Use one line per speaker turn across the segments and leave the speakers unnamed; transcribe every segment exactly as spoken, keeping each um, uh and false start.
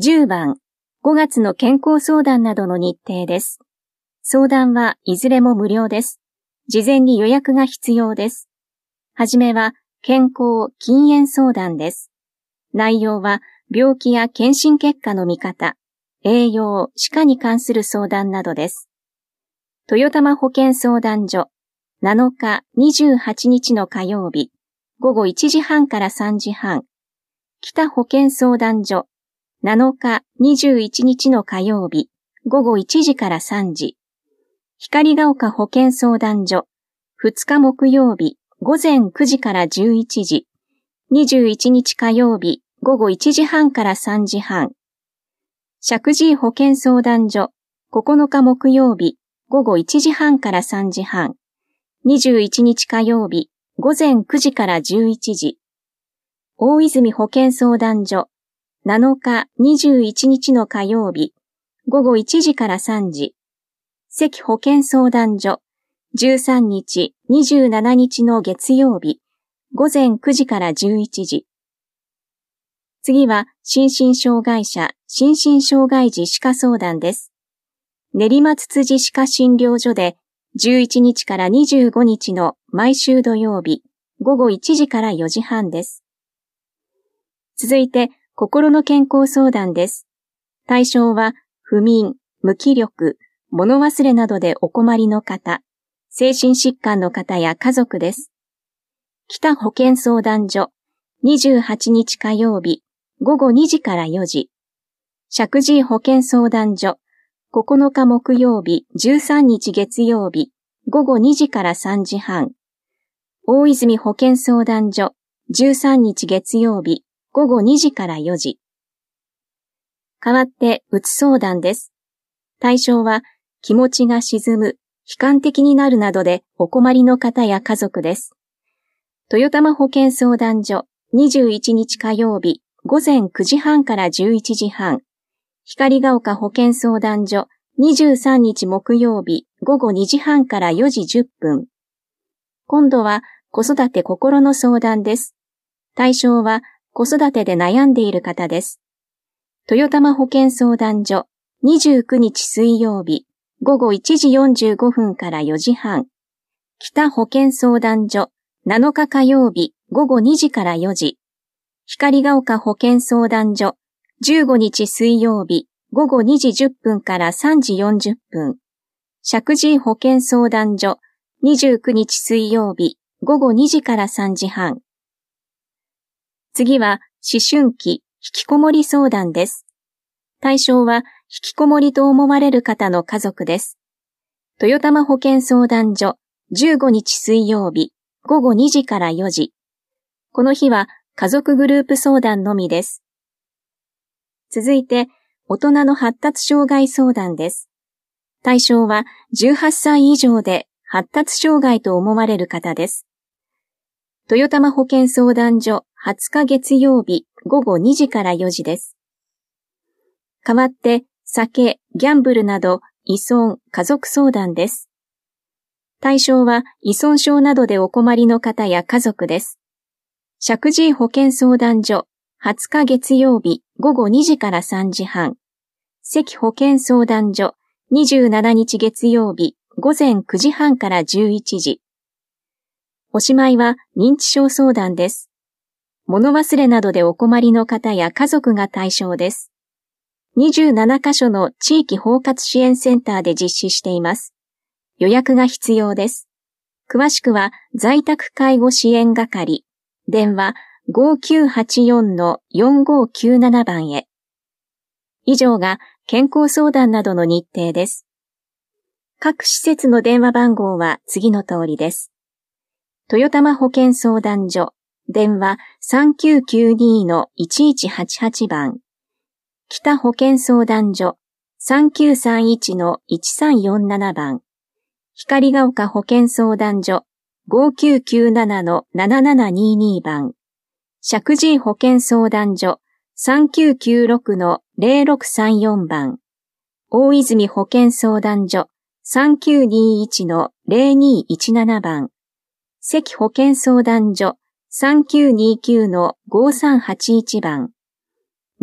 じゅうばん、ごがつの健康相談などの日程です。相談はいずれも無料です。事前に予約が必要です。はじめは健康・禁煙相談です。内容は病気や検診結果の見方、栄養・歯科に関する相談などです。豊玉保健相談所、なのか、にじゅうはちにちの火曜日、ごごいちじはんからさんじはん。北保健相談所、なのか、にじゅういちにちの火曜日、ごごいちじからさんじ。光が丘保健相談所、ふつか木曜日、ごぜんくじからじゅういちじ。にじゅういちにち火曜日、ごごいちじはんからさんじはん。石神井保健相談所、ここのか木曜日、ごごいちじはんからさんじはん。にじゅういちにち火曜日、ごぜんくじからじゅういちじ。大泉保健相談所、なのか、にじゅういちにちの火曜日、ごごいちじからさんじ。関保健相談所、じゅうさんにち、にじゅうしちにちの月曜日、ごぜんくじからじゅういちじ。次は、心身障害者、心身障害児歯科相談です。練馬つつじ歯科診療所で、じゅういちにちからにじゅうごにちの毎週土曜日、ごごいちじからよじはんです。続いて、心の健康相談です。対象は、不眠、無気力、物忘れなどでお困りの方、精神疾患の方や家族です。北保健相談所、にじゅうはちにち火曜日、ごごにじからよじ。石神井保健相談所、ここのか木曜日、じゅうさんにち月曜日、ごごにじからさんじはん。大泉保健相談所、じゅうさんにち月曜日、ごごにじからよじ。代わって、うつ相談です。対象は、気持ちが沈む、悲観的になるなどでお困りの方や家族です。豊玉保健相談所、にじゅういちにち火曜日、ごぜんくじはんからじゅういちじはん。光が丘保健相談所、にじゅうさんにち木曜日、ごごにじはんからよじじゅっぷん。今度は子育て心の相談です。対象は子育てで悩んでいる方です。豊玉保健相談所、にじゅうくにち水曜日、ごごいちじよんじゅうごふんからよじはん。北保健相談所、なのか火曜日、ごごにじからよじ。光が丘保健相談所、じゅうごにち水曜日、ごごにじじゅっぷんからさんじよんじゅっぷん。石神井保健相談所、にじゅうくにち水曜日、ごごにじからさんじはん。次は、思春期、引きこもり相談です。対象は、引きこもりと思われる方の家族です。豊玉保健相談所、じゅうごにち水曜日、ごごにじからよじ。この日は、家族グループ相談のみです。続いて、大人の発達障害相談です。対象はじゅうはっさい以上で発達障害と思われる方です。豊玉保健相談所はつか月曜日ごごにじからよじです。代わって酒、ギャンブルなど依存、家族相談です。対象は依存症などでお困りの方や家族です。石神井保健相談所はつか月曜日ごごにじからさんじはん。関保健相談所にじゅうしちにち月曜日ごぜんくじはんからじゅういちじ。おしまいは認知症相談です。物忘れなどでお困りの方や家族が対象です。にじゅうななかしょの地域包括支援センターで実施しています。予約が必要です。詳しくは在宅介護支援係、電話 ごきゅうはちよんのよんごきゅうなな 番へ。以上が健康相談などの日程です。各施設の電話番号は次の通りです。豊玉保健相談所、電話 さんきゅうきゅうにのいちいちはちはち 番。北保健相談所、さんきゅうさんいちのいちさんよんなな 番。光が丘保健相談所、ごきゅうきゅうななのななななにに 番。石神井保健相談所、さんきゅうきゅうろくのぜろろくさんよん 番。大泉保健相談所、さんきゅうにいちのぜろにいちなな 番。関保健相談所、さんきゅうにきゅうのごさんはちいち 番。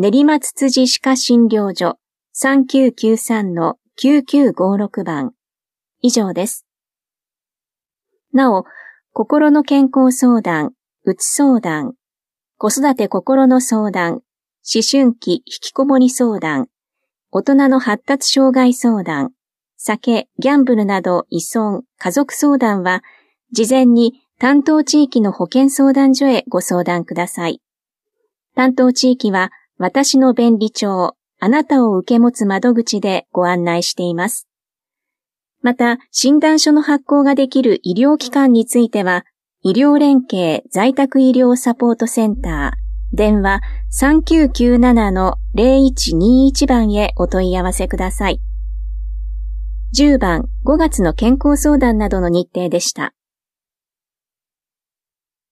練馬つつじ歯科診療所 さんきゅうきゅうさんのきゅうきゅうごろく 番。以上です。なお、心の健康相談、うつ相談、子育て心の相談、思春期引きこもり相談、大人の発達障害相談、酒、ギャンブルなど依存、家族相談は、事前に担当地域の保健相談所へご相談ください。担当地域は、私の便利帳、あなたを受け持つ窓口でご案内しています。また、診断書の発行ができる医療機関については、医療連携在宅医療サポートセンター、電話 さんきゅうきゅうななのゼロいちにいち 番へお問い合わせください。じゅうばん、ごがつの健康相談などの日程でした。